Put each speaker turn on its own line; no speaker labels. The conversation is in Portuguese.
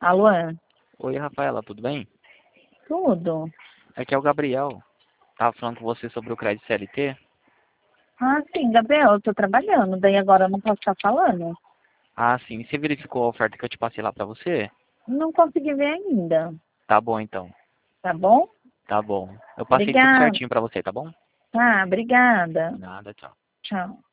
Alô?
Oi, Rafaela, tudo bem?
Tudo?
Aqui é o Gabriel. Tava falando com você sobre o crédito CLT.
Ah, sim, Gabriel, eu tô trabalhando, daí agora eu não posso estar falando.
Ah, sim. Você verificou a oferta que eu te passei lá pra você?
Não consegui ver ainda,
Tá bom, então.
tá bom?
Tá bom. Eu passei tudo
Obrigada.
certinho pra você, tá bom?
Tá, obrigada.
Nada, tchau.
Tchau.